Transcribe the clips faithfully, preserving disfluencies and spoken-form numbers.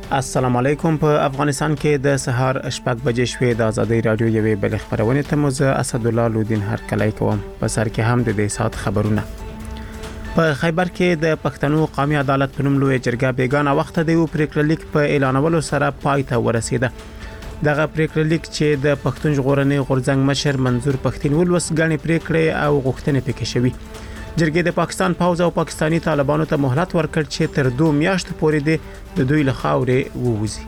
السلام علیکم. په افغانستان کې د سهار شپږ بجې شوې. د ازادي رادیو یوې بل خبرونه ته مو زه اسد الله لودین هر کله کوم. په سر کې هم د دې سات خبرونه. په خیبر کې د پښتنو قومي عدالت په نوم لوی جرګه بیگانه وخت د یو پریکړه لیک په اعلانولو سره پای ته ورسیده. دغه پریکړه لیک چې د پښتون ژغورنې غورځنګ مشر منظور پښتين ولوس غني پریکړه او غوښتنې پکې شوي. جرګې د پاکستان پوز او پاکستانی طالبانو ته مهلت ورکړ چې تر دوه میاشتو پورې د دوی له خاورې ووځي.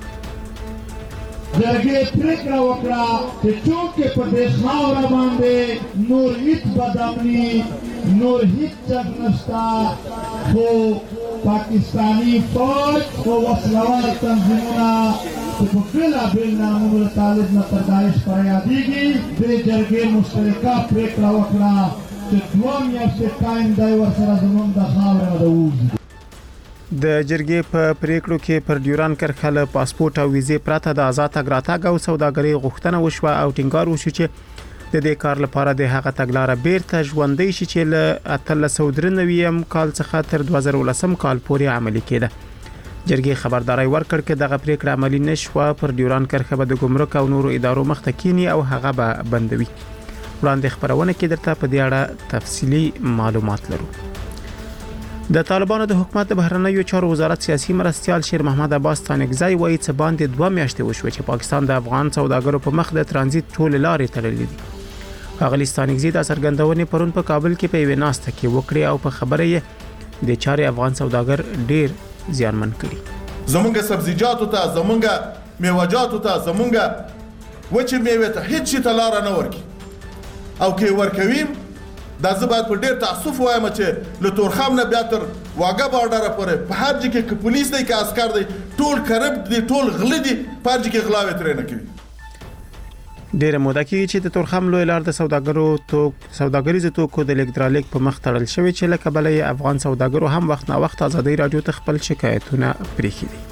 جرګې پریکړه وکړه چې څوک په دې خاور باندې نور هیڅ بدامني نور هیڅ څه نشته خو پاکستانی فوج او وسلوال تنظیمونه چې په بلا بل نامونو طالب نه تدایش فریادیږي د جرګې مشترکه پریکړه وکړه چې دوه میاشتې ټایم دی ورسره زموږ د خاورې نه ووځي. د جرګې په پریکړو کې پر ډیوران کرښه له پاسپورت او ویزې پرته د آزاد تګ راتګ او سوداګرۍ غوښتنه وشوه او ټینګار وشو چې د دې کار لپاره د هغه تګلارې بیرته ژوندۍ شي چې له اتلس سوه درې نوي کال څخه تر دوه زره ولسم کال پورې عملي کېده. جرګې خبرداري ورکړ چې دغه پریکړه عملي نشوه پر ډیوران کرښه به د ګمرک او نورو ادارو مخ ته کینی او هغه به بندوي. وړاندې خبرونه کې درته په دې اړه تفصيلي معلومات لرو. د طالبانو د حکومت بهرنیو چارو وزارت سیاسي مرستيال شیر محمد عباس تانکزای وایي چې باندې دوه میاشتې وشو چې پاکستان د افغان سوداګرو په مخ د ترانزیت ټول لارې تړلې دي. هغه تانکزای د څرګندونې پرون په کابل کې په یوه ناسته کې وکړي او په خبره یې د چارې افغان سوداګر ډیر زیانمن کړي. زمونږ سبزیجاتو ته زمونږ میوه‌جاتو ته زمونږ وچې میوه ته هیڅ شي ته لار نه ورکي او کې ورکویم دا زه باید په ډیر تاسف وایم چې له تورخم نه بیا تر واګه بارډر پورې په هر ځای کې پولیس دی کې عسكر دی ټول کرب دي ټول غلي دي په هر ځای کې غلاوي ترې نه کوي. ډیر موده کې چې د تورخم لوی لار د سوداګرو تو سوداګریزو توکو د الکترونیک په مخ تړل شوی چې لکه بلې افغان سوداګرو هم وخت نه وخت ازادي رادیو ته خپل شکایتونه پریښي دي.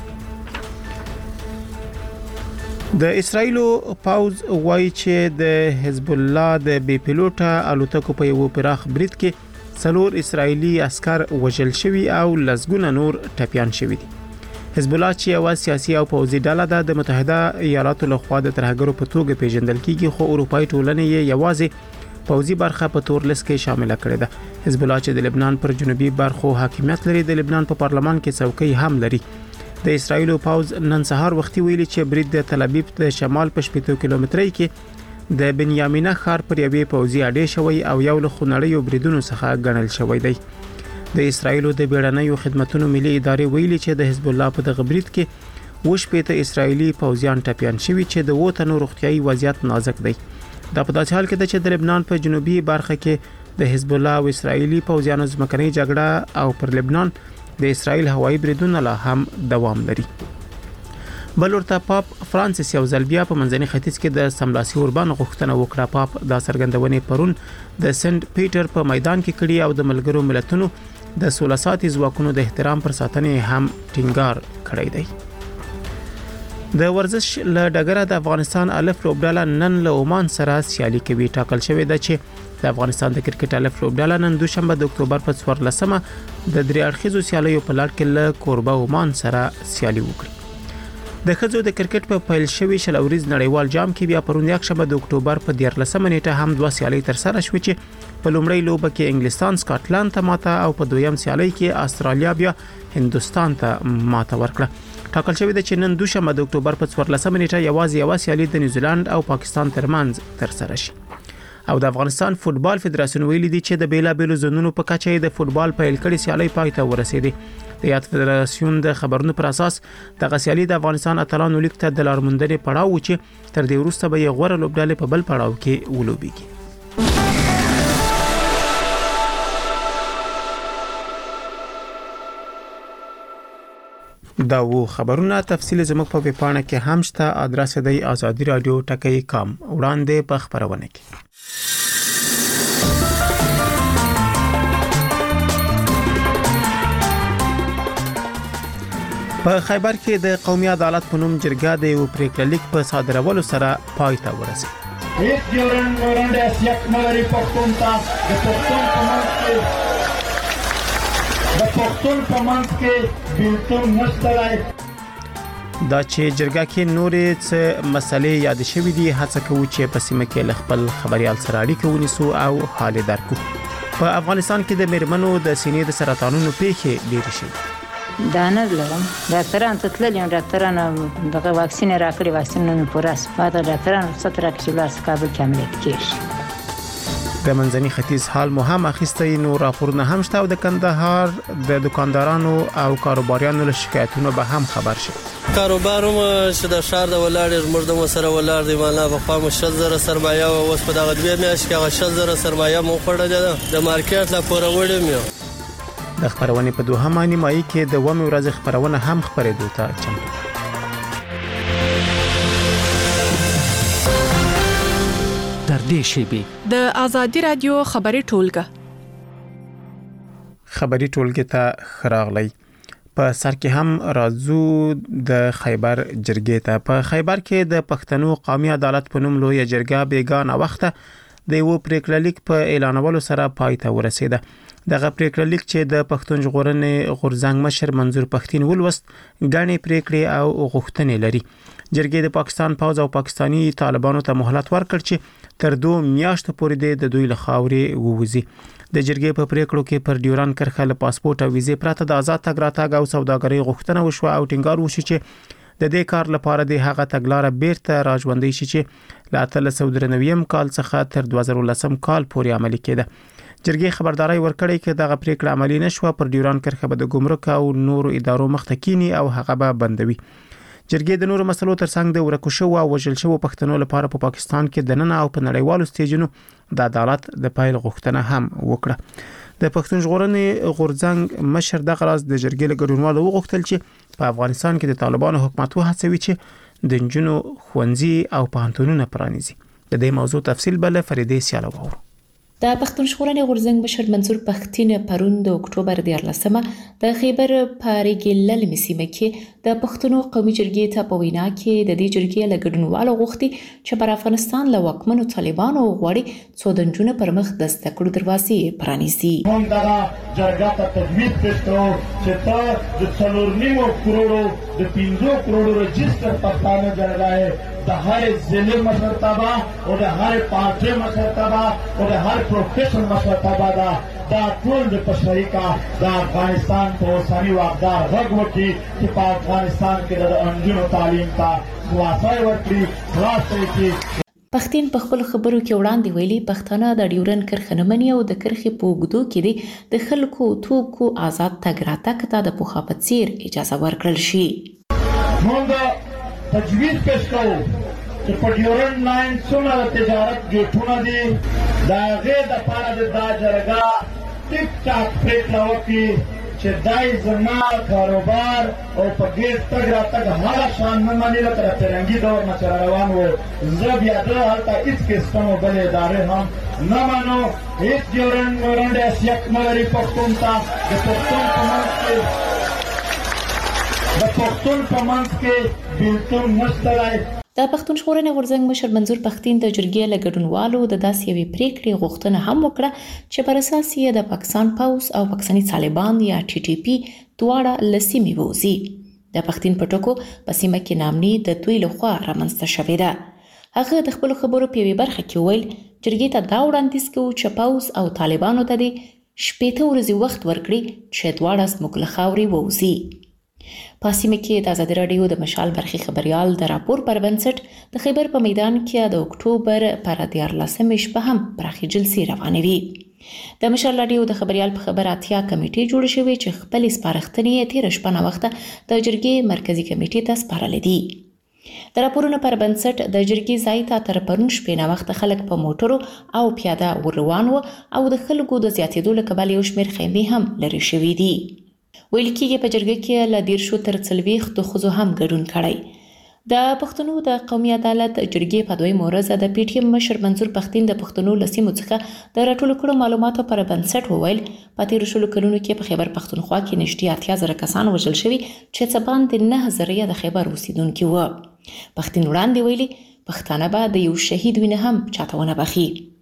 د اسرایل پاوز وایي چې د حزب الله د بي پيلوټه الوتکو په یو پراخ برید کې څلور اسرایلی عسكر وژل شوي او لسګونه نور ټپيان شوي دي. حزب الله چې یو سیاسي او پوځي ډله ده د متحده ایالاتو له خوا د ترهګرو په توګه پیژندل کیږي خو اروپאי ټولنې یې یوازې پوځي برخه په تور لیست کې شامل کړې ده. حزب الله چې د لبنان پر جنوبي برخو حاکمیت لري د لبنان په پارلمان کې څوکۍ هم لري. د اسرایل پاوز نن سهار وختي ویلي چې برید د تل ابیب د شمال په شپږ کیلومترۍ کې د بنیامینه ښار پر یوې پوځي اډې شوی او یو له خنړیو بریدونو څخه ګڼل شوی دی. د اسرایل د بیړنیو خدماتو ملي ادارې ویلي چې د حزب الله په دغه برید کې وشپېته اسرایلی پوځیان ټپيان شوي چې د وټنو روغتيایي وضعیت نازک دی. دا په داسې حال کې ده چې د لبنان په جنوبي برخه کې د حزب الله او اسرایلی پوځیانو ځمکنۍ جګړه او پر لبنان د اسرایل هوایي بریدونه لا هم دوام لري. بل ورته پاپ فرانسیس یو ځل بیا په منځني ختیځ کې د سملاسي اوربان غوښتنه وکړه. پاپ د څرګندونې پرون د سنت پیټر په میدان کې کړي او د ملګرو ملتونو د سوله ساتي ځواکونو د احترام پر ساتنې هم ټینګار کړی دی. د ورزش له ډګره د افغانستان الف لوبډاله نن له عمان سره سیالي کوي. ټاکل شوې ده چې د افغانستان د کرکټ الف لوبډاله نن دوشنبه د اکتوبر په څوارلسمه د درې اړخیزو سیالیو په لړ کې له کوربه عمان سره سیالي وکړي. د ښځو د کرکټ په پیل شوی شل اوریز نړیوال جام کې بیا پرون یکشنبه د اکتوبر په دیارلسمه نیټه هم دوه سیالۍ تر سره شوې چې په لومړۍ لوبه کې انګلستان سکاټلند ته ماته او په دویم سیالۍ کې استرالیا بیا هندستان ته ماته ورکړه. ټاکل شوی ده چې نن دوشنبه د اکتوبر په څوارلسمه نیټه یوازې یو سیالي د نیوزیلند او پاکستان ترمنځ تر سره شي. او د افغانستان فوتبال فدراسیون ویلي دی چې د بیلابېلو زونونو په کچه د فوتبال پیل کړي سیالي پای ته ورسېدي. د یاد فدراسیون د خبرونو پر اساس د سیالي د افغانستان اتلانو لیگ ته د لارموندنې پړاو و چې تر دې وروسته به یې غوړه لوبډلې په بل پړاو کې ولوبېږي. دا و خبرونه تفصیل زموږ په ویبپاڼه کې هم شته. ادرس دی ازادي رادیو ټکی کام. وړاندې په خبرونه کې په خیبر کې د قومي عدالت په نوم جرګه د یو پریکړه لیک په صادرولو سره پای ته ورسېده. هیڅ ډیورنډ مورنډ اسیک ملري پښتون ته د پښتون په منځ کې د پښتون په منځ کې بیلتون نشته. دا چې جرګه کې نورې څه مسلې یاد شوې دي هڅه کوو چې په سیمه کې خپل خبريال سره اړیکه ونیسو او حال درکو. په افغانستان کې د میرمنو د سینې د سرطانونو پیښې ډېرې شوې. دا نه لرم ډاکټران ته تللی یم ډاکټران دغه واکسین راکړي واکسین نه پوره سپاده ډاکټران ستر کې لاس کابل کې عملیات کیږي. د منځني ختیځ حال مو هم اخیستی نو راپورونه هم شته او د کندهار د دکاندارانو او کاروباریانو له شکایتونو به هم خبر شي. کاروباروم چې د شهر د ولاړ مرده مو سره ولاړ دی مالا په خامو شل زره سرمایه او اوس په دغه دوه میاشت کې هغه شل زره سرمایه مو خړل د مارکیټ لا پورولم یو. د خبرونې په دوهمه نیمایي کې د ومه ورځ خبرونه هم خبرېدو ته چمتو. در دې شیبې د آزادي رادیو خبري ټولګه خبري ټولګه ته خراغلی په سر کې هم راځو د خیبر جرګې ته. په خیبر کې د پښتنو قومي عدالت په نوم لوی جرګه بیګانه وخته د یو پریکړه لیک په اعلانولو سره پای ته ورسیده. دغه پریکړه لیک چې د پښتون ژغورنې غورځنګ مشر منظور پښتين ولوست غاڼې پریکړې او غوښتنې لري. جرګې د پاکستان پوز او پاکستانی طالبانو ته مهلت ورکړ چې تر دوه میاشتو پورې د دوی له خاورې ووځي. د جرګې په پریکړو کې پر ډیوران کرخه له پاسپورت او ویزې پرته د آزاد تګ راتګ او سوداګرۍ غوښتنه وشو او ټینګار وشو چې د دې کار لپاره د هغه تګلارې بیرته راژوندۍ شي چې له اتلس سوه درې نوي کال څخه تر دوه زره ولسم کال پورې عملي کېده. جرګې خبرداري ورکړې چې دغه پریکړه عملي نشوه پر ډیوران کرخه به د ګمرک او نورو ادارو مخته کینی او هغه به بندوي. جرګې د نورو مسلو ترڅنګ د ورکو شو او وژل شو پښتنو لپاره په پاکستان کې د نن او په نړیوالو سټیجونو د عدالت د پایل غوښتنه هم وکړه. د پښتون ژغورنې غورځنګ مشر دغه راز د جرګې له ګډونوالو وغوښتل چې په افغانستان کې د طالبانو حکومت وهڅوي چې د نجونو ښوونځي او پوهنتونونه پرانیزي. د دې موضوع تفصیل بل فریدې سیالو وورو. د پښتون ژغورنې غورځنګ مشر منظور پښتين پرون د اکتوبر دیارلسمه د خیبر په ریګل لمسیمه کې د پښتنو قومي جرګې ته په وینا کې د دې جرګې له ګډونوالو غوښتي چې پر افغانستان له واکمنو طالبانو غواړي څو دنجونه پر مخ د زده کړو دروازې پرانیزي. موږ دا جرګه ته تجویز کړو چې ته د څلور نیمو کروڑو د پنځو کروڑو رجستر پښتانه جرګه د هر ضلع مشرتابه او د هر پارټي مشرتابه او د هر پروفیشن مشرتابه دا دا ټول د پښتوري کا د افغانستان په اوسنی واقدار غږ وکړي چې په افغانستان کې د انجونو تعلیم ته خلاصای ورکړي خلاص کړي. پښتين په خپل خبرو کې وړاندې ویلي پښتانه د ډیورن کرښه نه مني او د کرښې په اوږدو کې دي د خلکو توکو آزاد تګ راتګ ته د پخوا په څیر اجازه ورکړل شي. موږ تجویز پیش کوو چې په ډیورن لاین څومره تجارت ګټونه دي د هغې دپاره د دا جرګه ټیک ټاک پرېکړه وکړي چې دای زما کاروبار او په ګیټ تګ راتګ هغه شان نه مني لکه د فرنګي دور نه چې روان و. زه بیا د هلته هېڅ قسم او بلې ادارې هم نه منو. هېڅ ډیورن ډیورنډ حیثیت نه لري پښتون ته. د پښتون په منځ کې د پښتون په منځ کې بېلتون نشته دی. د پښتون ژغورنې غورځنګ مشر منظور پښتين د جرګې له ګډونوالو د داسې یوې پریکړې غوښتنه هم وکړه چې پر اساس یې د پاکستان پوز او پاکستاني طالبان یا ټي ټي پی دواړه له سیمې ووځي. د پښتين په ټکو په سیمه کې نامني د دوی لخوا رامنځته شوې ده. هغه د خپل خبرو په یوې برخه کې ویل جرګې ته دا وړاندیز کوو چې پوز او طالبانو ته د شپېته ورځې وخت ورکړي چې دواړه زموږ له خاورې ووځي. په سیمه کې د آزادي راډیو د مشال برخي خبريال د راپور پر بنسټ د خیبر په میدان کې د اکتوبر پر دیارلسمه شپه هم پراخي جلسې روانوي. د مشال راډیو د خبريال په خبر اتیا کمیټې جوړ شوې چې خپل سپارښتنې تیر شپه نه وخته د جرګې مرکزی کمیټې ته سپارل دي. د راپورونو پر بنسټ د جرګې ځای ته تر پرون شپې نه وخته خلک په موټرو او پیاده ور روان و او د خلکو د زیاتېدو له کبله یو شمېر خیمې هم لرې شوې دي. ویل کېږي په جرګه کې له دیرشو تر څلوېښتو ښځو هم ګډون کړی. د پښتنو د قومي عدالت جرګې په دویمه ورځ د پی ټي ایم مشر منظور پښتين د پښتنو له سیمو څخه د راټولو کړو معلوماتو پر بنسټ وویل په تېرو شلو کلونو کې په خیبر پښتونخوا کې نږدې اتیا زره کسان وژل شوي چې څه باندې نه زره د خیبر اوسېدونکي وو. پښتين وړاندې ویلي پښتانه به د یو شهید وینه هم چاته ونه بخي.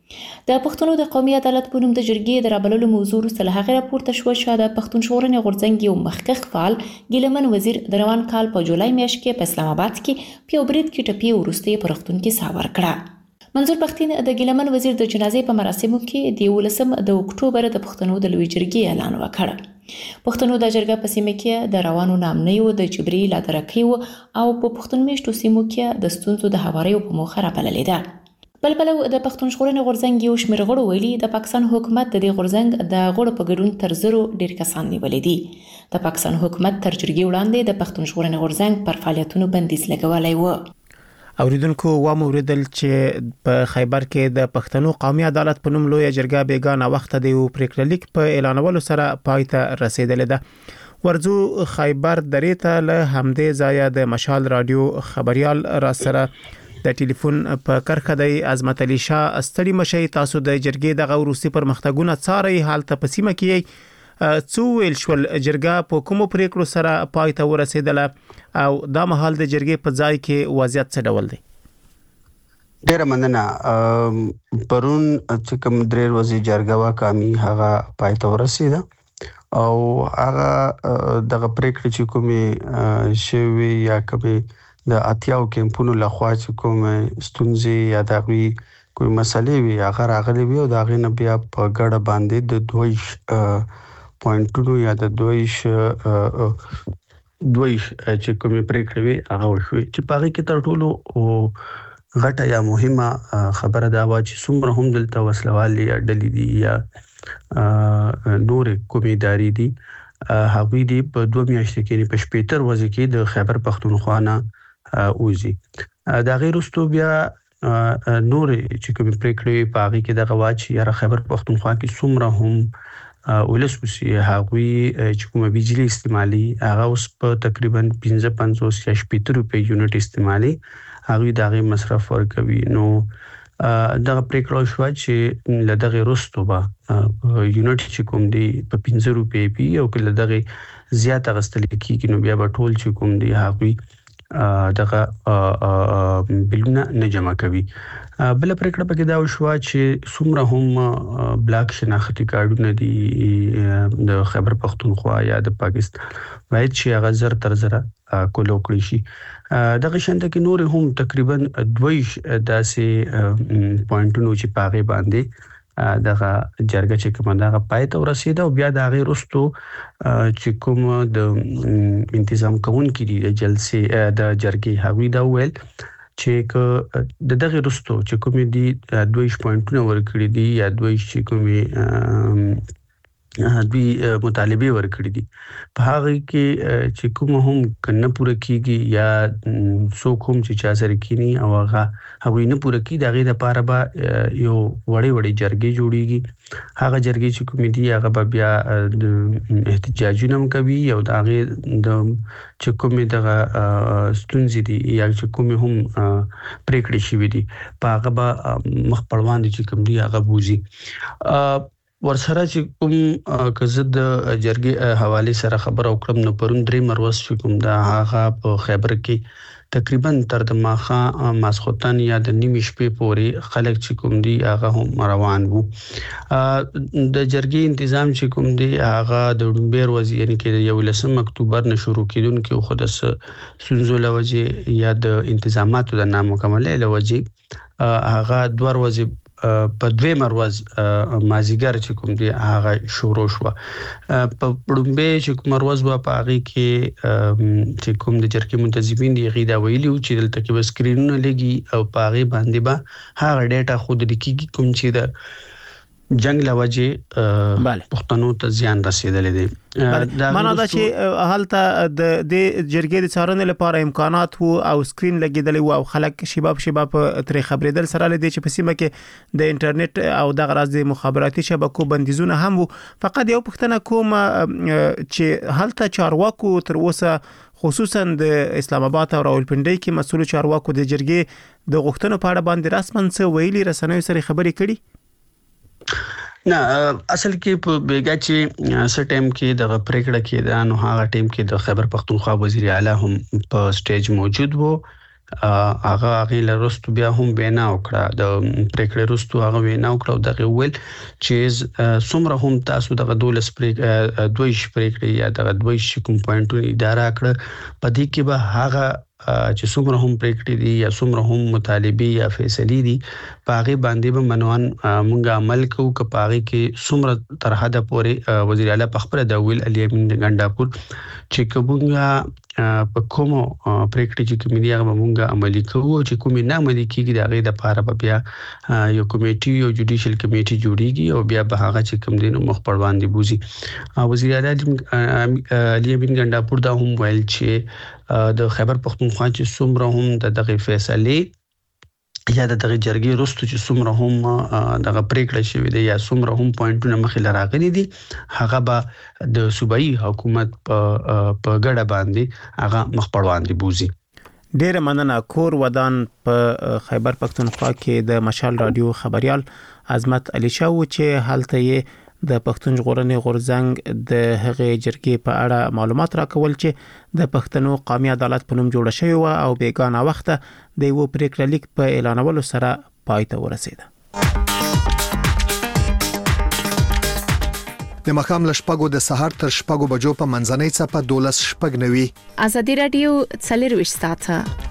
د پښتنو د قومي عدالت په نوم د جرګې د رابللو موضوع وروسته له هغې راپورته شوه چې د پښتون ژغورنې غورځنګ یو مخکښ فعال ګیلمن وزیر د روان کال په جولای میاشت کې په اسلام آباد کې په یو برید کې ټپي وروسته یې په روغتون کې ساه ورکړه. منظور پښتين د ګیلمن وزیر د جنازې په مراسمو کې د یولسم د اکتوبر د پښتنو د لوی جرګې اعلان وکړ. پښتنو د جرګه په سیمه کې د روانو نامنیو د جبري لادرکیو او په پښتون میشتو سیمو کې د ستونزو د هواریو په موخه راپللې ده. بل بل د پښتون ژغورنې غورځنګ یو شمېر غړو ویلي د پاکستان حکومت د دې غورځنګ د غړو په ګډون تر زرو ډیر کسان نیولې دي. د پاکستان حکومت تر جرګې وړاندې د پښتون ژغورنې غورځنګ پر فعالیتونو بندیز لګولی و. اوریدونکو و موریدل چې په خیبر کې د پښتنو قومي عدالت په نوم لوی جرګه بیګانه وخت د یو پریکړه لیک په اعلانولو سره پای ته رسیدلې ده. ورځو خیبر درې ته له همدې ځایه د مشال رادیو خبريال را سره د ټلیفون په کرخه د عظمت علي شاه استړي مشي تاسو د جرګې د غوروسي پرمختګونه څاري حالت په سیمه کې څو ویل شول جرګه په کومو پریکړو سره پای ته ورسېدله او دا مهال د جرګې په ځای کې وضعیت څه ډول دی؟ ډیره مننه. پرون چې کوم درې ورځې جرګه وا کامي هغه پای ته ورسېده او هغه دغه پریکړه چې کومې شوي یا کومې د اتیاو کمپونو لخوا چې کومې ستونزې یا دغوی کومې مسلې وي هغه راغلي وي او د هغې نه بیا په ګډه باندې د دوی پوینټونو یا د دویش دویش چې کومې پریکړې وي هغه وشوي چې په هغې کې تر ټولو غټه یا مهمه خبره دا وه چې څومره هم دلته وسلوالې یا ډلې دي یا نورې کومې ادارې دي هغوی دي په دوه میاشتې کې په شپېته ورځې کې د خیبر پښتونخوا نه وځي. د هغې وروسته بیا نورې چې کومې پریکړې په هغې کې دغه وه چې یاره خیبر پښتونخوا کې څومره هم ولس وسی هغوی چې کومه بجلی استعمالي هغه اوس په تقریبا پنځه پنځوس یا شپېته روپۍ یونټ استعمالي هغوی د هغې مصرف ورکوي. نو دغه پریکړه شوه چې له دغې وروسته به یونټ چې کوم دی په پنځه روپۍ وي او که له دغې زیات اخیستل کېږي نو بیا به ټول چې کوم دی هغوی دغه بلونه نه جمع کوي. بل پریکړه پکې دا وشوه چې څومره هم بلاک شناختي کارډونه دي د خیبر پښتونخوا یا د پاکستان باید چې هغه زر تر زره کولو کړی شي. دغه شانته کې نور هم تقریبا دویش داسې پوینټونو چې پاغه باندې دغه جرګه چې کومه دغه پای ته ورسېده او بیا د هغې وروسته چې کوم د انتظام کوونکي دي د جلسې د جرګې هغوی دا وویل چې د دغه وروسته چې کومې دي دویش پوینټونه ورکړي دي یا دویش چې کومې دوی مطالبه ورکړي دي په هغه کې چې کوم هم کنه پوره کیږي یا څوک هم چې چا سره کینی او هغه هغه نه پوره کی دغه لپاره به یو وړي وړي جرګې جوړیږي. هغه جرګې چې کوم دي هغه به بیا احتجاجونه هم کوي او دغه د چې کوم دغه ستونزې دي یا چې کوم هم پریکړې شوي دي په هغه به مخ پړوان دي چې کوم دي هغه بوزي. ورسره چې کوم کزه د جرګې حواله سره خبر او کړم نو پرون درې مروز چې کوم دا هغه په خیبر کې تقریبا تر د ماخه ماسختن یا د نیمه شپې پورې خلک چې کوم دی هغه هم روان وو. د جرګې تنظیم چې کوم دی هغه د ډومبیر وزیر یعنی کې یو لسم اکتوبر نه شروع کیدونکو خود سنزو لوجه یا د انتظاماتو د نامکمله لوجه هغه دوه ورځې په دوی مروز مازیګر چې کوم دی هغه شروع شو. په پړمبه چې کوم مروز وا په هغه کې چې کوم د جرګې منتظمین دی غیدا ویلی او چې دلته کې سکرینونه لګي او په هغه باندې به هغه ډیټا خود لیکي کوم چې د جنگ لوجه پښتنو ته زیان رسیدلې دي. معنا دا چې حالت د د جرګې د څارنې لپاره امکانات وو او سکرین لګیدلې وو او خلک شباب شباب ترې خبرېدل سره لدی چې په سیمه کې د انټرنیټ او د غراض د مخابراتي شبکو بندیزونه هم وو. فقط یو پښتنه کوم چې حالت چارواکو تر اوسه خصوصا د اسلام آباد او راولپنډي کې مسؤل چارواکو د جرګې د غوښتنو په اړه باندې رسمن څه ویلي رسنوي سره خبرې کړي؟ نه اصل کې په بیګا چې س ټیم کې د پریکړه کې د نو هغه ټیم کې د خیبر پښتونخوا وزیر اعلی هم په سټیج موجود وو هغه هغه لرستو بیا هم وینا وکړه د پریکړې رستو هغه وینا وکړه دغه ویل چې څومره هم تاسو دغه دولس پریکړې دوی پریکړې یا دغه دوی کوم پوینټونه اداره کړ پدې کې به هغه چې څومره هم پریکړې دي یا څومره هم مطالبه یا فیصلې دي پاغه باندې به منوان مونږه عمل کوو ک پاغه کې څومره تر حد پورې وزیر اعلی په خبره د ویل علي امین ګنداپور چې کومه په کوم پریکړې چې کومې دي هغه مونږه عملي کوو چې کومې نه عملي کیږي د هغه د لپاره بیا یو کمیټي یو جوډیشل کمیټي جوړیږي او بیا به هغه چې کوم دینو مخ پر باندې بوزي وزیر اعلی علي امین ګنداپور دا هم ویل چې د خیبر پختونخوا چې څومره هم د دغه فیصله یا د دغه جرګې رستو چې څومره هم دغه پریکړه شوې ده یا څومره هم پوینټونه مخې لراغلي دي هغه به د صوبایي حکومت په په ګډه باندې هغه مخ پر باندې بوزي. ډیره مننه. کور ودان په خیبر پختونخوا کې د مشال رادیو خبريال عظمت علي شاه چې حالته یې د پښتون ژغورنې غورځنګ د هغې جرګې په اړه معلومات راکول چې د پښتنو قومي عدالت په نوم جوړ شوی و او بیگانه وخت د یو پریکړه لیک په اعلانولو سره پای ته ورسید. د مخام لشپګو د سحر تر شپګو بجو په منځنۍ څپه دولس شپګ نوي. ازادي رادیو څلور ساعته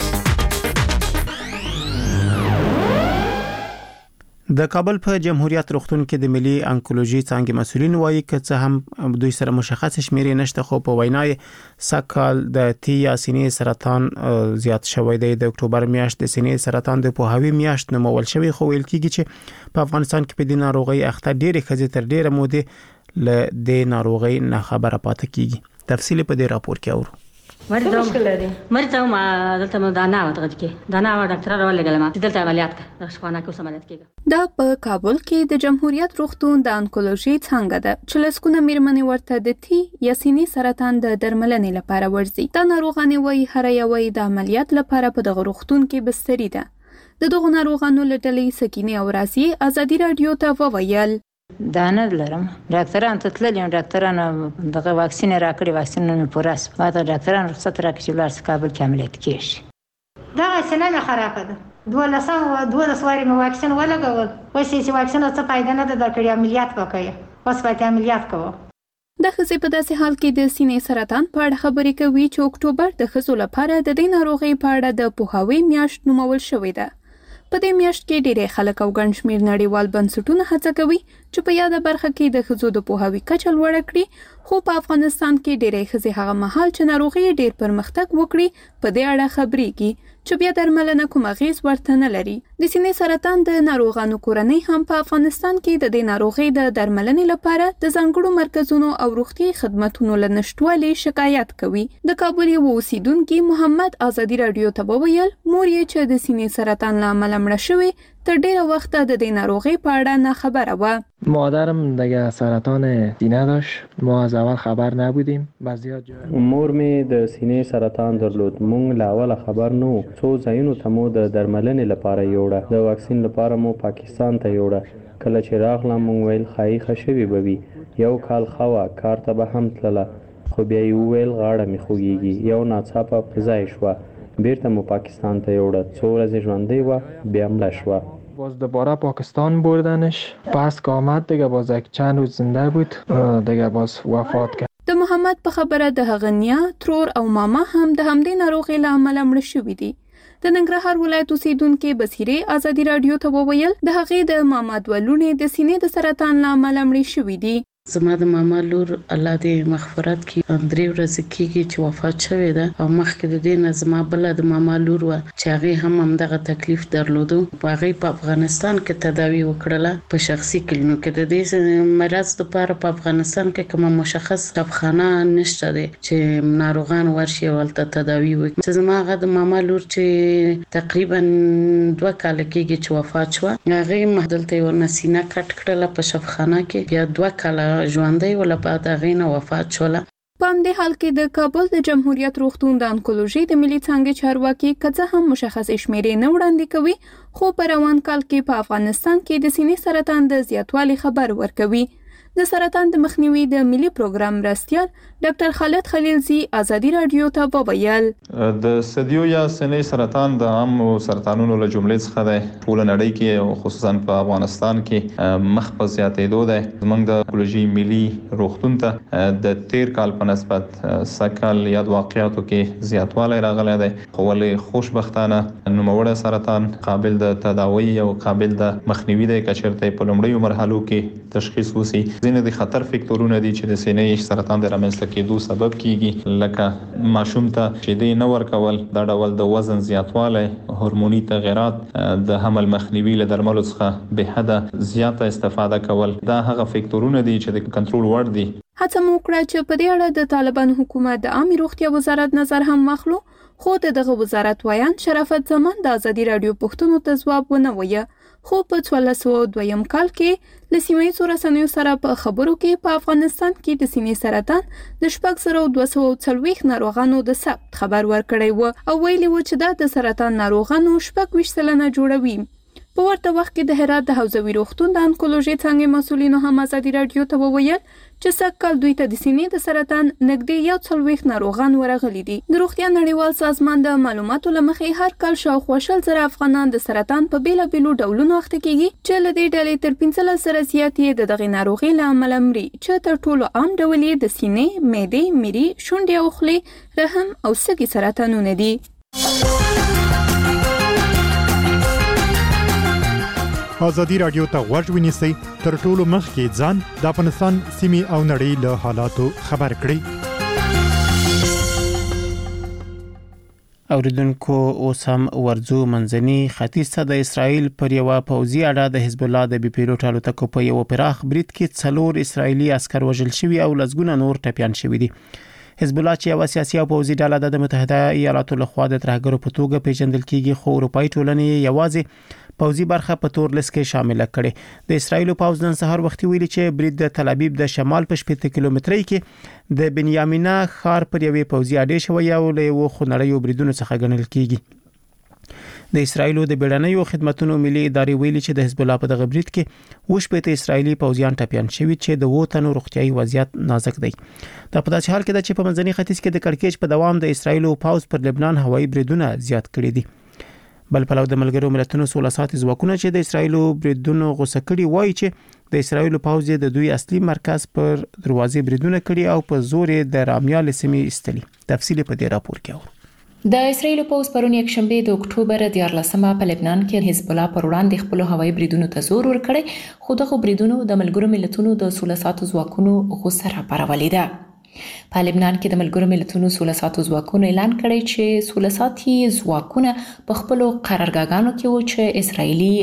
د کابل په جمهوریت روغتون کې د ملي انکولوژي څنګه مسولین وایي چې هم دوی سره مشخص شمیرې نشته خو په وینای سکهال د تی یا سینې سرطان زیات شوی دی. د اکتوبر میاشت د سینې سرطان د پوهاوی میاشت نومول شوی خو ویل کیږي چې په افغانستان کې په دې ناروغي اخته ډېرې ښځې تر ډېره موده له دې ناروغي نه خبره پاتې کیږي. تفصیل په دې راپور کې اورو. مرته مشکل لري مرته ما دلته مو دانا وتغږ کې دانا و ډاکټر راولګل ما دلته عملیات کا شپانه کو عملیات کېږي. دا په کابل کې د جمهوریت روغتون د انکولوژي څنګه ده چې لسکونه میرمنې ورته د تی یا سینې سرطان د درملنې لپاره ورځي. دا ناروغانه وای هر یوې د عملیات لپاره په دغه روغتون کې بستري ده. د دغه ناروغانو لټلې سکینه او راسي ازادي رادیو ته وویل دانه لرم ډاکټران ته تللی ډاکټران دغه واکسین راکړي واکسین نه پوراس پاته ډاکټران رخصت راکړي چې لار کابل کې عملیات کیږي. دا سینه مې خراب ده دوه لسم و دوه لسواري مې واکسین ولګول وایي چې واکسین څه فائدہ نه ده کړی عملیات وکړي اوس باید عملیات کوو. د ښځې په داسې حال کې د سینې سرطان په اړه خبرې کوي چې اکتوبر د ښځو لپاره د دې ناروغي په اړه د پوهاوی میاشت نومول شوې ده. په دې میاشت کې ډېر خلک او ګڼ شمېر نړیوال بنسټونه هڅه کوي چې په یاده برخه کې د ښځو د پوهاوي کچه لوړه کړي خو په افغانستان کې ډېرې ښځې هغه مهال چې ناروغي ډېر پرمختګ وکړي په دې اړه خبرېږي چې بیا درملنه کوم اغېز ورته نه لري. د سینې سرطان د ناروغانو کورنۍ هم په افغانستان کې د دې ناروغي د درملنې لپاره د ځانګړو مرکزونو او روغتي خدماتونو له نشټوالي شکایت کوي. د کابل یو اوسیدونکي محمد ازادي رادیو ته وویل مور یې چې د سینې سرطان له امله مړه شوې تر ډیره وخت د دې ناروغي په اړه نه خبره و. مادرم دیگه سرطان سینه داشت ما از اول خبر نبودیم بعضیات جا مور می د سینې سرطان درلود مونږ لا اول خبر نو څو ځایونو ته مو د درملنې لپاره یوړه د واکسین لپاره مو پاکستان ته یوړه کله چې راغلم مونږ ویل خای خشوي بوي یو کال خوا کار ته به هم تلله خو بیا یو ویل غاړه می خوږیږي یو ناڅاپه قضای شو بیرته مو پاکستان ته یوړه څو ورځې ژوندۍ و بیا مړه شوه. باز دوباره پاکستان بردنش پس که آمد دیگه باز یک چند روز زنده بود دیگه باز وفات کرد. د محمد په خبره د هغه نیا ترور او ماما هم د همدې ناروغۍ له امله مړه شوي دي. د ننګرهار ولایت اوسیدونکي بصیرې ازادي رادیو ته وویل د هغې د ماما دوه لوڼې د سینې د سرطان له امله مړې شوي دي. زما د ماما لور الله دې مغفرت کړي درې ورځې کېږي چې وفات شوې ده او مخکې د دې نه زما بله د ماما لور وه چې هغې هم همدغه تکلیف درلودو هغې په افغانستان کې تداوي وکړله په شخصي کلینیک کې. د دې مرض دپاره په افغانستان کې کومه مشخص دواخانه نشته دی چې ناروغان ورشي او هلته تداوي وکړي. چې زما هغه د ماما لور چې تقریبا دوه کاله کېږي چې وفات شوه هغې ما دلته یوه نسینه کټ کړله په شفخانه کې بیا دوه کاله ژوندۍ ولا بعد غینه وفات شوله. په همدې حال کې د کابل د جمهوریت روغتون د انکولوژي د ملي څانګې چارواکي که هم مشخص شمیرې نه وړاندې کوي خو په روان کال کې په افغانستان کې د سینې سرطان د زیاتوالي خبر ورکوي. د سرطان د مخنیوي د ملي پروګرام مرستیال ډاکټر خالد خلیلزی ازادي رادیو ته وویل د ثدیو یا سینې سرطان د عام سرطانونو له جملې څخه دی. ټول نړۍ کې او خصوصا په افغانستان کې مخ په زیاتېدو دی. زموږ د اکولوژي ملي روغتون ته د تیر کال په نسبت سکل یا د واقعیاتو کې زیاتوالی راغلی دی. خو ولې خوشبختانه نوموړی سرطان قابل د تداوی او قابل د مخنیوي دی که چېرته په لومړیو مرحلو کې تشخیص وسی. ځینې د خطر فکتورونه دي چې د سینې سرطان د رامنځته کېدو سبب کیږي، لکه ماشوم ته شیدې نه ورکول، دا ډول د وزن زیاتوالی، هورموني تغیرات، د حمل مخنیوي له درملو څخه به حده زیاته استفاده کول. دا هغه فکتورونه دي چې د کنټرول وړ دي. هڅه مو وکړه چې په دې اړه د طالبان حکومت د عامه روغتیا وزارت نظر هم واخلو، خو دغه وزارت وایان شرافت زمان د ازادي رادیو پښتون ته ځواب ونه وایي. خو په څوارلس سوه دویم کال کې له سیمه‌ییزو رسنیو سره په خبرو کې په افغانستان کې د سینې سرطان د شپږ زره دوه سوه څلوېښت ناروغانو د ثبت خبر ورکړی و او ویلي و چې دا د سرطان ناروغانو شپږ ویشت سلنه جوړوي. په ورته وخت کې د هرات د حوزوي روغتون د انکولوژي څانګې مسؤلینو هم ازادي رادیو ته وویل چې سږکال دوی ته د سینې د سرطان نږدې یو څلوېښت ناروغان ورغلي دي. د روغتیا نړیوال سازمان د معلوماتو له مخې هر کال شاوخوا شل زره افغانان د سرطان په بیلابیلو ډولونو اخته کیږي چې له دې ډلې تر پنځلس زره زیات یې د دغې ناروغۍ له امله مري، چې تر ټولو عام ډول یې د سینې، معدې، مري، شونډې او خولې، رحم او سږي سرطانونه دي. ازادي رادیو ته غوږ ونیسئ، تر ټولو مخکې ځان د افغانستان سیمې او نړۍ له حالاتو خبر کړئ. اوریدونکو اوس هم ورځو منځني ختیځ ته د اسرائیل پر یو پوځي اډه د حزب الله د بي پیلوټ الوتکو په یو پراخ برید کې څلور اسرائیلي عسكر وژل شوي او لسګونه نور ټپيان شوي دي. حزب الله چې یو سیاسي او پوځي ډله د متحده ایالاتو لخوا د ترهګرو په توګه پیژندل کیږي، خو اروپאי ټولنې یوازې پوځي برخه په تور لیست کې شامل کړي. د اسرایل پوځ نن سهار وختي ویلي چې برید د تل ابیب د شمال په شپږ کیلومترۍ کې د بنیامینه ښار پر یوې پوځي اډې شوی او له یو خنړیو بریدونو څخه ګڼل کیږي. د اسرایل د بیړنیو خدماتو ملي ادارې ویلي چې د حزب الله په دغه برید کې وشپېته اسرایلی پوځیان ټپيان شوي چې د ووتنو روغتيایي وضعیت نازک دی. دا په داسې حال کې ده چې په منځني ختیځ کې د کړکېچ په دوام د اسرایل پوځ پر لبنان هوایي بریدونه زیات کړي دي. بل پلو د ملګرو ملتونو سوله ساتي ځواکونه چې د اسرایل بریدونو غوسه کړي وایي چې د اسرایل پوځ د دوی اصلي مرکز پر دروازې بریدونه کړي او په زور د رامیال سیمې استلي. تفصیل په دې راپور کې اورو. د اسرایل پوځ پرون یک شنبه د اکتوبر دیارلسمه په لبنان کې حزب الله پر وړاندې خپل هوایي بریدونو ته زور ورکړی، خو دغه بریدونو د ملګرو ملتونو د سوله ساتو ځواکونو غوسه راپارولې ده. په لبنان کې د ملګرو ملتونو سوله ساتو ځواکونو اعلان کړی چې سوله ساتي ځواکونه په خپل قرارګاهانو کې و چې اسرایلی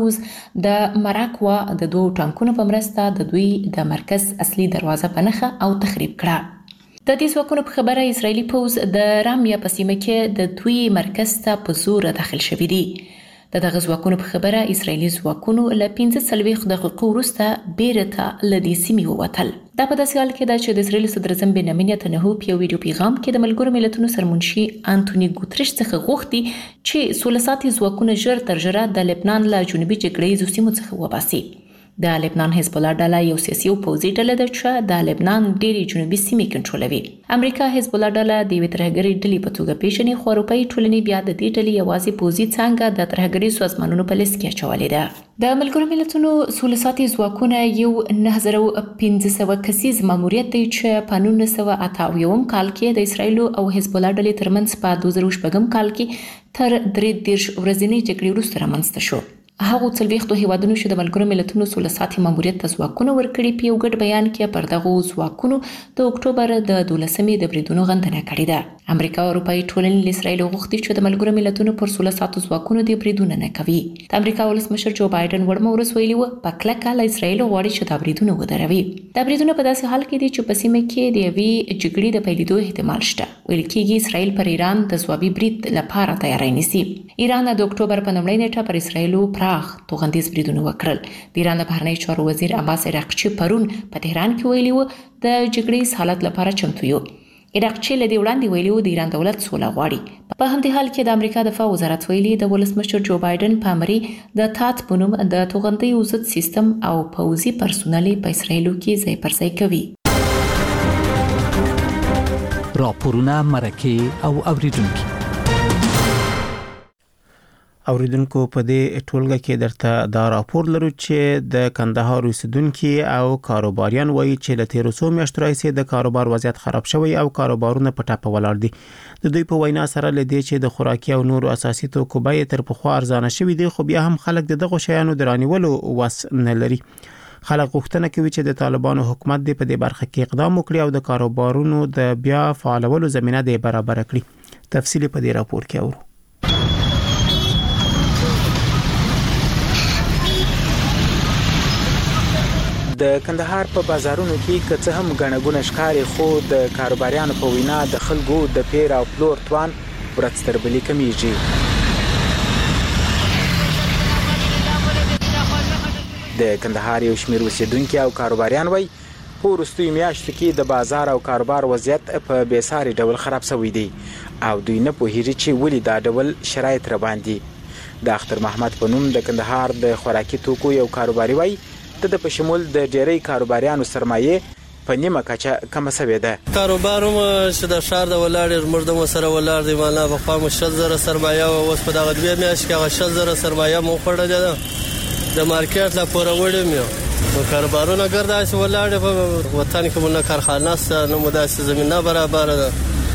پوځ د مراکوا د دوه ټانکونو په مرسته د دوی د مرکز اصلي دروازه په نښه او تخریب کړه. د دې ځواکونو په خبره اسرایلی پوځ د رامیا په سیمه کې د دوی مرکز ته په زور داخل شوی دی. د دغه ځواکونو په خبره اسرایلی ځواکونو له پنځه څلوېښت دقیقو وروسته بیرته له دې سیمې ووتل. دا په داسې حال کې ده چې د اسرایل صدر اعظم بنیامین نتنیاهو په یو ویډیو پیغام کې د ملګرو ملتونو سرمنشي انټونی ګوتریش څخه غوښتي چې سوله ساتي ځواکونه ژر تر ژره د لبنان له جنوبي جګړې سیمو څخه وباسي. د لبنان حزب الله ډله یو سیاسي او پوځي ډله ده چې د لبنان ډېری جنوبي سیمې کنټرولوي. امریکا حزب الله ډله د یوې ترهګرۍ ډلې په توګه پیژني، خو اروپאי ټولنې بیا د دې ډلې یوازې پوځي څانګه د ترهګرۍ سازمانونو په لیست کې اچولې ده. د ملګرو ملتونو سوله ساتي ځواکونه یو نه زره پنځه سوه کسیز ماموریت دی چې په نولس سوه اته اویایم کال کې د اسرایل او حزب الله ډلې ترمنځ په دوه زره شپږم کال کې تر درې دېرش ورځنۍ جګړې وروسته رامنځته شو. هغه څلوېښتو هیوادونو چې د ملګرو ملتونو سوله ساتي ماموریت ته ځواکونه ورکړي په یو ګډ بیان کې پر دغه ځواکونو د اکتوبر د دولسمې د بریدونو غندنه کړې ده. امریکا او اروپאי ټولنې له اسرایل غوښتي چې د ملګرو ملتونو پر سوله ساتو ځواکونو د بریدونه نه کوي. د امریکا ولسمشر جو بایدن وړمه ورځ ویلي و په کلکه له اسرایل غواړي چې دا بریدونه ودروي. دا بریدونه په داسې حال کې دي چې په سیمه کې د یوې جګړې د پیلېدو احتمال شته. ویل کېږي اسرایل پر ایران د ځوابي برید لپاره تیاری نیسي. ایران د اکتوبر په لومړۍ نیټه پر اسرایل پراخ توغندیز بریدونه وکړل. د ایران د بهرنی چارو وزیر عباس عراقچي پرون په تهران کې ویلي و د جګړې حالت لپاره چمتو یو. عراق چې له دې وړاندې ویلي و د ایران دولت سوله غواړي. په همدې حال کې د امریکا دفاع وزارت ویلي د ولسمشر جو بایدن په امر د تات په نوم د توغندیو ضد سیستم او پوځي پرسونل په اسرائیلو کې ځای پر ځای کوي. راپورونه مرکه او اوریدونکو اوریدونکو په دې ټولګه کې درته دا راپور لرو چې د کندهار اوسیدونکو او کاروباریان وایي چې له تیر څو میاشتو راهیسې د کاروبار وضعیت خراب شوی او کاروبارونه په ټاپه ولاړ دي. د دوی په وینا سره لدې چې د خوراکي او نورو اساسي توکو بیې تر پخوا ارزانه شوي دي، خو بیا هم خلک دغه شیانو درانیولو وس نه لري. خلک غوښتنه کوي چې د طالبانو حکومت دې په دې برخه کې اقدام وکړي او د کاروبارونو د بیا فعالولو زمينه دې برابر کړي. تفصیل په دې راپور کې اورو. د کندهار په بازارونو کې که هم غنغونه ښکاري، خو د کاروباریانو په وینا د خلکو د پیر او پلور توان ورځ تر بلې کمیږي. د کندهار یو شمېر اوسیدونکو او کاروباریان وایي په وروستیو میاشتو کې د بازار او کاروبار وضعیت په بېساري ډول خراب شوی دی او دوی نه پوهیږي چې ولې دا ډول شرایط را باندې. د اختر محمد په نوم د کندهار د خوراکي توکو یو کاروباري وایي د په شمول د ډېری کاروباریانو سرمایه په نیمه کچه کم شوې ده. کاروباروم چې د شهر د ولاړ مرده مو سره ولاړ دی، مالا په خوا مشل زره سرمایه او اوس په دغه دوه میاشت کې هغه شل زره سرمایه مو خړل ده. د مارکیټ لا پوره وړم یو په کاروبارونه ګرځا چې ولاړ په وطن کې مونږ کارخانه سره نو مداسه زمينه برابر ده.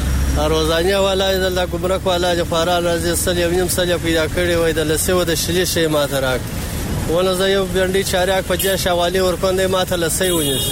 روزانه ولای د ګمرک ولای خورا راځي سل یم سل پیدا کړی وای د لسه و د شلی شي ماته راک ونه زه یو بنډي چارياک په ځای شوالي ورکوندې ماته لسه ونیس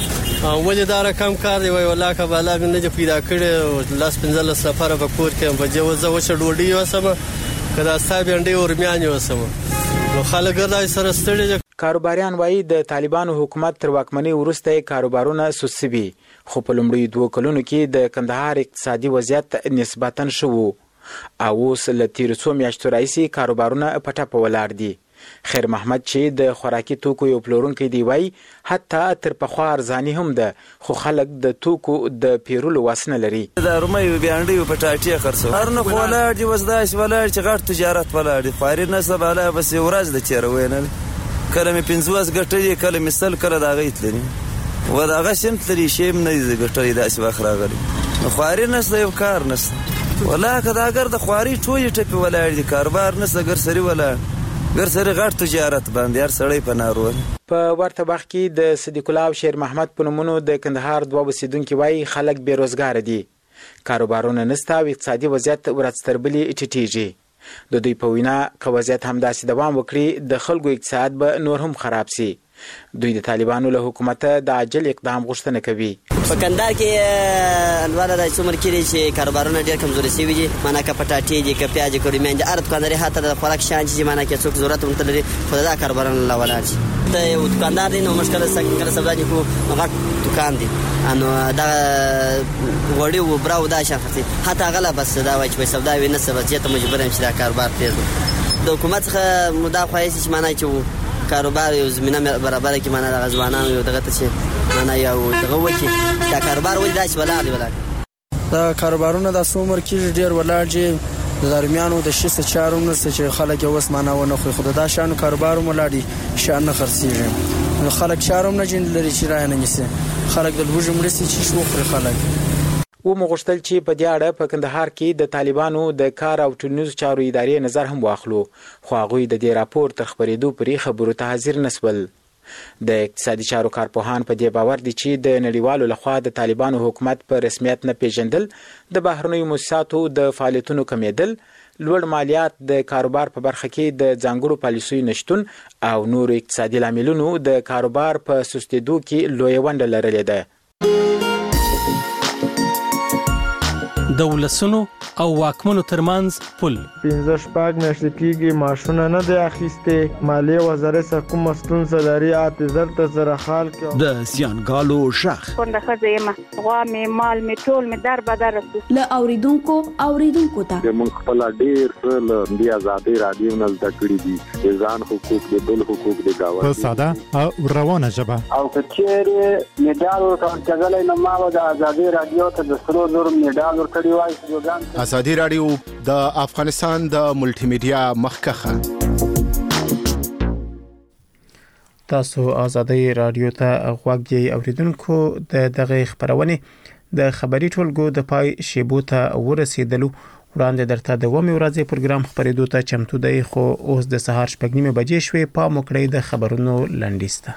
او ولې دا رقم کار دی وای ولا کا بالا نه پیدا کړی لاس پنځل سفر په کور کې په جو زه وښ ډوډۍ وسم کدا صاحب بنډي ورمیانه وسم نو خلک ګرځي سره ستړي. کاروباریان وایي د طالبانو حکومت تر واکمنۍ وروسته کاروبارونه سوسبي، خو په لومړي دوه کلونو کې د کندهار اقتصادي وضعیت نسبتاً ښه و او اوس له تیر څو میاشتو راهیسې کاروبارونه په ټاپه ولاړ دي. خیر محمد چې د خوراکي توکو یو پلورونکی دی وایي حتی تر پخوا ارزاني هم ده، خو خلک د توکو د پیرولو وس نه لري. د رومي بیانډي په ټاټي خرڅو هر نه ولاړ دي وسداش ولاړ چې غټ تجارت ولاړ دي فاریر نه سباله بس ورځ د چیرې وینل کله مې پنځوس ګټلې کله مې سل کړه دا غیت لري و دا غشم تلې شی مې نه ګټلې داسې واخ راغلی نو خواري نه یو کار نشته ولا کدا اگر د خواري ټوي ټپي ولاړ دي کاروبار نه سګر سری ولا ګر سره غټ تجارت باندې هر سړی په نارول. په ورته وخت کې د صدیق الله او شیر محمد په نومونو د کندهار دوه وسیدونکو وایي خلک بیروزګار دي، کاروبارونه نشته او اقتصادي وضعیت ورځ تر بلې ټیټیږي. د دوی په وینا که وضعیت همداسې دوام وکړي د خلکو اقتصاد به نور هم خراب شي. دوی د طالبانو له حکومت د عاجل اقدام غوښتنه کوي. په کندهار کې انواله د څومره کې چې کاروبارونه ډېر کمزوري شوي دي، معنا که پټاټي دي که پیاز کړي مې د ارت کانداري هاته د خوراک شان چې معنا کې څوک ضرورت ونته لري خو دا کاروبارونه لا ولاړ شي. ته یو دکاندار دی نو مشکل څنګه سودا دي کو غټ دکان دی انو دا وړي و براو دا شان خاطر حتی غلا بس دا وای چې سودا وینې سبا چې ته مجبور یم چې دا کاروبار پیل د حکومت څخه مداخله شي معنا چې کاروبار یو زمينه برابر کی معنا د غزوانانو یو دغه څه معنا یو دغه وکی دا کاروبار ولې داس ولاړ ولاړ دا کاروبارونه د سومر کې ډیر ولاړ دي د درمیانو د شیسه چارونو چې خلک اوس معنا ونه خو خدای دا شانو کاروبار ملاړي شان خرڅيږي نو خلک چاروم نه جن لري چې راي نه نیسي خلک د لوجو مړسي چې شو خوري خلک و مغشتل چې په دې اړه په کندهار کې د طالبانو د کار او ټولنیزو چارو ادارې نظر هم واخلو، خو هغه د دې راپور تر خبرېدو پرې خبرو ته حاضر نسول. د اقتصادي چارو کارپوهان په دې باور دي چې د نړیوالو لخوا د طالبانو حکومت په رسمیت نه پیژندل، د بهرنیو مؤسساتو د فعالیتونو کمیدل، لوړ مالیات، د کاروبار په برخه کې د ځانګړو پالیسیو نشتون او نور اقتصادي لاملونو د کاروبار په سستېدو کې لویه ونډه لرلې ده. د ولسونو او واکمنو ترمنځ پل پنځه شپږ میاشتې کېږي معاشونه نه دی اخیستې مالیې وزارت سره کومه ستونزه لري اعتذار ته سره حال کړو د زیانګالو شخ کونډه ښځه یم غوا مې مال مې ټول مې در بدر رسو له اوریدونکو اوریدونکو ته موږ خپل ډیر څه له دې ازادي رادیو نه زده کړي دي ځان حقوق د بل حقوق د گاونډي په ساده او روانه ژبه او کچېره میډال ورکړل نو ما د ازادي رادیو ته د سرو زر میډال ورکړی وای. ازادي رادیو د افغانستان د ملټي میډیا مخکخه. تاسو ازادي رادیو ته غوږ دی اوریدونکو د دغه خبرونه د خبري ټولګو د پای شیبو ته ورسېدلو. وړاندې درته د ومه ورځې پروګرام خبرېدو ته چمتو دی خو اوس د سهار شپږ نیمه بجې شوې. په موکړې د خبرونو لنډیسته